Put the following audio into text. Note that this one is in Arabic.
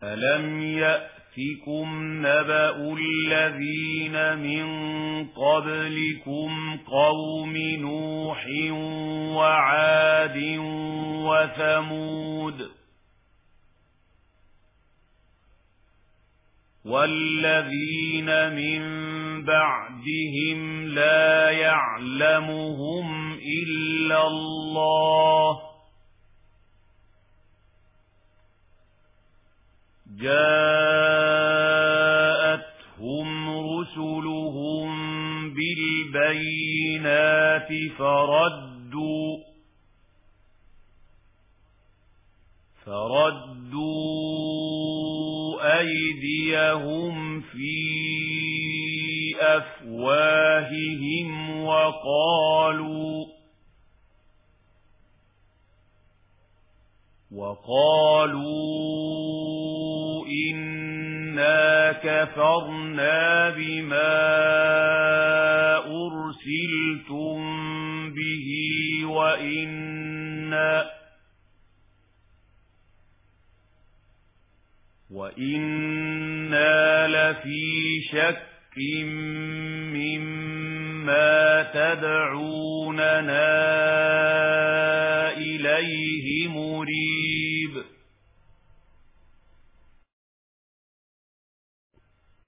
ألم يأتكم نبأ الذين من قبلكم قوم نوح وعاد وثمود والذين من بعدهم لا يعلمهم إلا الله جاءتهم رسلهم بالبينات فردوا أيديهم في أفواههم وقالوا إنا كفرنا بما أرسلتم به وإنا لفي شك مما تدعوننا إليه مريب